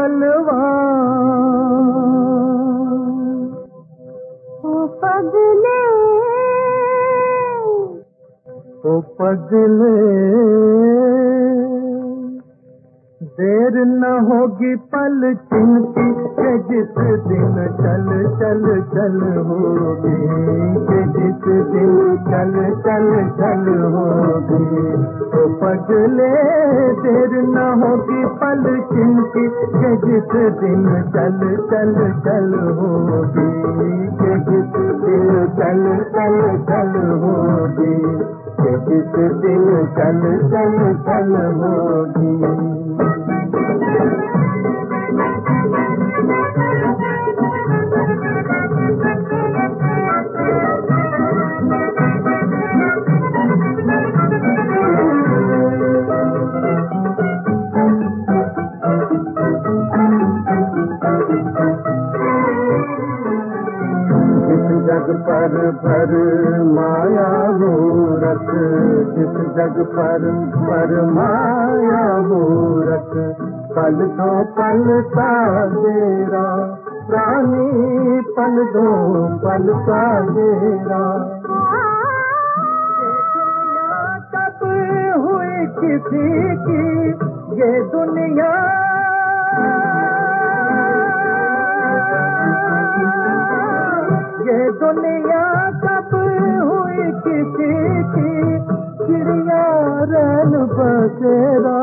बलवान। ओ पगले, ओ पगले, देर न होगी पल चिंती के जिस दिन चल चल चल होगी, के जिस दिन चल चल चल होगी। तो पगले, देर न होगी पल चिंती के जिस दिन चल चल चल होगी, के जिस दिन चल चल चल होगी, के जिस दिन चल चल चल होगी। जग पर भर माया मूरत, जिस जग पर माया मूरत, पल दो पल का तेरा प्राणी, पल दो पल का तेरा। कब हुई किसी की ये दुनिया, ये दुनिया कब हुई किसी की, चिड़िया रैन बसेरा,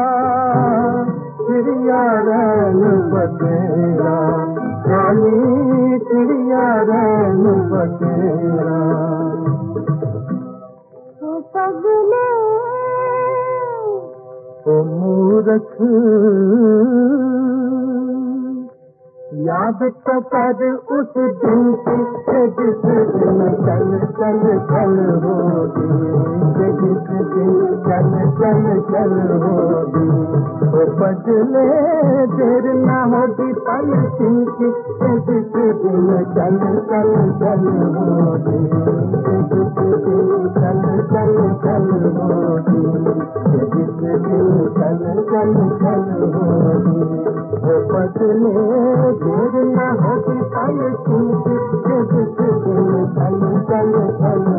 चिड़िया रैन बसेरा, रानी चिड़िया रैन बसेरा। ओ पगले, ओ मूर्ख, याद तो कर उस दिन की जिस दिन चल चल चल होगी, जिस दिन चल चल चल होगी। ओ पगले, देर न होगी पल की जिस दिन चल चल चल होगी, जिस दिन चल चल चल होगी, जिस दिन चल चल चल होगी। ओ पगले, देर न होगी पल की जिस दिन चल चल चल